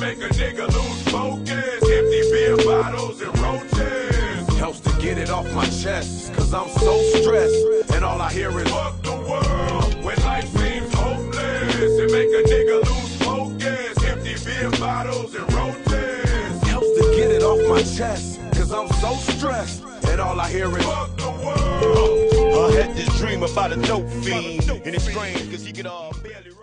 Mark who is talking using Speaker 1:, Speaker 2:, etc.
Speaker 1: make a nigga lose focus. Empty beer bottles and roaches.
Speaker 2: Helps to get it off my chest, cause I'm so stressed, and all I hear is
Speaker 1: fuck the world when life seems hopeless. It make a nigga lose focus. Empty beer bottles and roaches.
Speaker 2: Helps to get it off my chest, cause I'm so stressed, and all I hear is
Speaker 1: fuck the world.
Speaker 3: I had this dream about a dope fiend, and it's strange cause he could all barely